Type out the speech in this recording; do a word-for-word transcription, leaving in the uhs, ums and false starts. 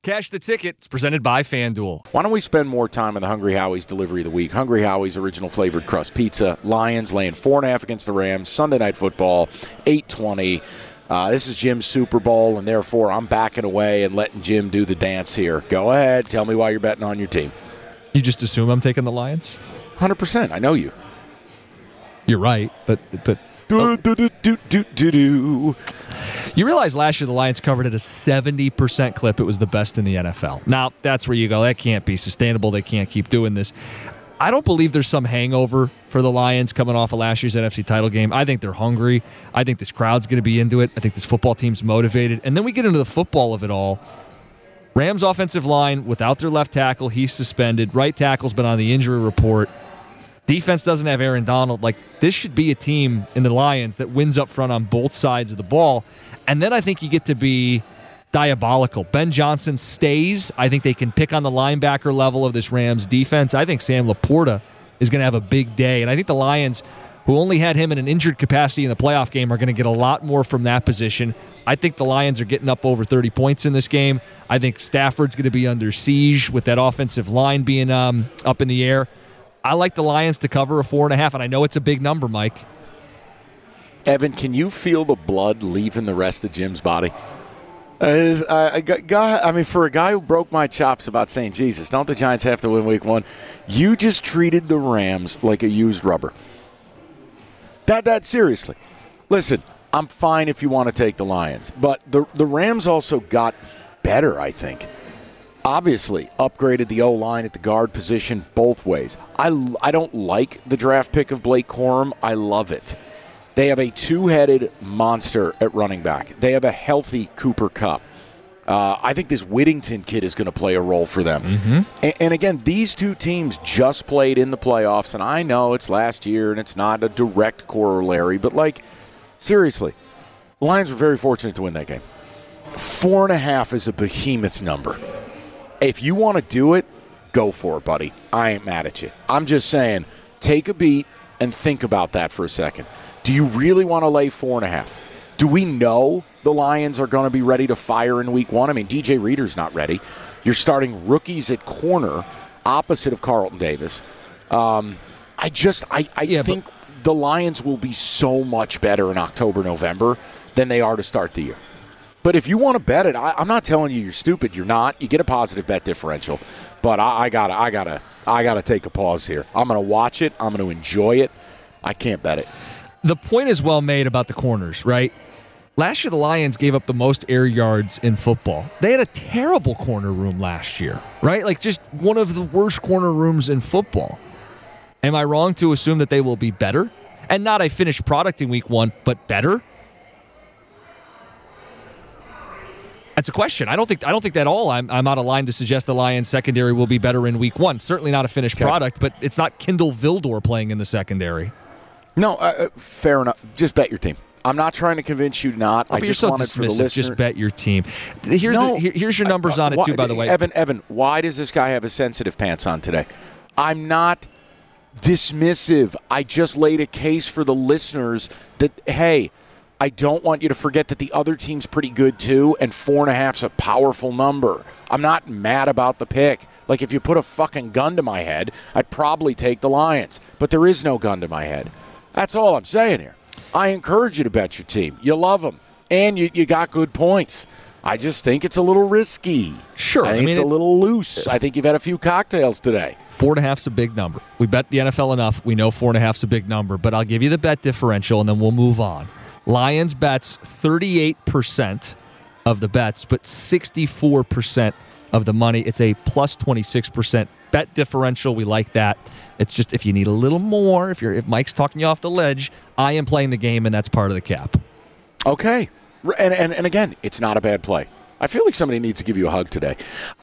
Cash the Ticket. It's presented by FanDuel. Why don't we spend more time on the Hungry Howie's Delivery of the Week? Hungry Howie's Original Flavored Crust Pizza. Lions laying four and a half against the Rams. Sunday Night Football, eight twenty. Uh, this is Jim's Super Bowl, and therefore I'm backing away and letting Jim do the dance here. Go ahead. Tell me why you're betting on your team. You just assume I'm taking the Lions? one hundred percent. I know you. You're right, but... but do, do, do, do, do, do, do. You realize last year the Lions covered at a seventy percent clip. It was the best in the N F L. Now, that's where you go, that can't be sustainable. They can't keep doing this. I don't believe there's some hangover for the Lions coming off of last year's N F C title game. I think they're hungry. I think this crowd's going to be into it. I think this football team's motivated. And then we get into the football of it all. Rams offensive line without their left tackle. He's suspended. Right tackle's been on the injury report. Defense doesn't have Aaron Donald. Like, this should be a team in the Lions that wins up front on both sides of the ball. And then I think you get to be diabolical. Ben Johnson stays. I think they can pick on the linebacker level of this Rams defense. I think Sam Laporta is going to have a big day. And I think the Lions, who only had him in an injured capacity in the playoff game, are going to get a lot more from that position. I think the Lions are getting up over thirty points in this game. I think Stafford's going to be under siege with that offensive line being um, up in the air. I like the Lions to cover a four and a half, and I know it's a big number, Mike. Evan, can you feel the blood leaving the rest of Jim's body? Uh, I, guy, I mean, for a guy who broke my chops about saying, Jesus, don't the Giants have to win week one? You just treated the Rams like a used rubber. That, that seriously. Listen, I'm fine if you want to take the Lions, but the the Rams also got better, I think. Obviously, upgraded the O-line at the guard position both ways. I, I don't like the draft pick of Blake Corum. I love it. They have a two-headed monster at running back. They have a healthy Cooper Kupp. Uh, I think this Whittington kid is going to play a role for them. Mm-hmm. And, and again, these two teams just played in the playoffs, and I know it's last year and it's not a direct corollary, but, like, seriously, the Lions were very fortunate to win that game. Four and a half is a behemoth number. If you want to do it, go for it, buddy. I ain't mad at you. I'm just saying, take a beat and think about that for a second. Do you really want to lay four and a half? Do we know the Lions are going to be ready to fire in week one? I mean, D J Reader's not ready. You're starting rookies at corner opposite of Carlton Davis. Um, I just, I, I yeah, think but- the Lions will be so much better in October, November than they are to start the year. But if you want to bet it, I, I'm not telling you you're stupid. You're not. You get a positive bet differential. But I, I gotta, I gotta, I gotta take a pause here. I'm gonna watch it. I'm gonna enjoy it. I can't bet it. The point is well made about the corners, right? Last year, the Lions gave up the most air yards in football. They had a terrible corner room last year, right? Like, just one of the worst corner rooms in football. Am I wrong to assume that they will be better? And not a finished product in week one, but better? That's a question. I don't think I don't think that at all. I'm I'm out of line to suggest the Lions secondary will be better in week one. Certainly not a finished okay. product, but it's not Kindle Vildor playing in the secondary. No, uh, fair enough. Just bet your team. I'm not trying to convince you not. Oh, I just so wanted for the listener. Just bet your team. Here's no, the, here, here's your numbers uh, on it why, too, by the way. Evan, Evan, why does this guy have his sensitive pants on today? I'm not dismissive. I just laid a case for the listeners that, hey, I don't want you to forget that the other team's pretty good too, and four and a half's a powerful number. I'm not mad about the pick. Like, if you put a fucking gun to my head, I'd probably take the Lions. But there is no gun to my head. That's all I'm saying here. I encourage you to bet your team. You love them, and you, you got good points. I just think it's a little risky. Sure. I think I mean, it's, it's a little loose. I think you've had a few cocktails today. Four and a half's a big number. We bet the N F L enough. We know four and a half's a big number, but I'll give you the bet differential, and then we'll move on. Lions bets thirty-eight percent of the bets, but sixty-four percent of the money. It's a plus twenty-six percent bet differential. We like that. It's just if you need a little more, if you're if Mike's talking you off the ledge, I am playing the game, and that's part of the cap. Okay. And, and, and again, it's not a bad play. I feel like somebody needs to give you a hug today.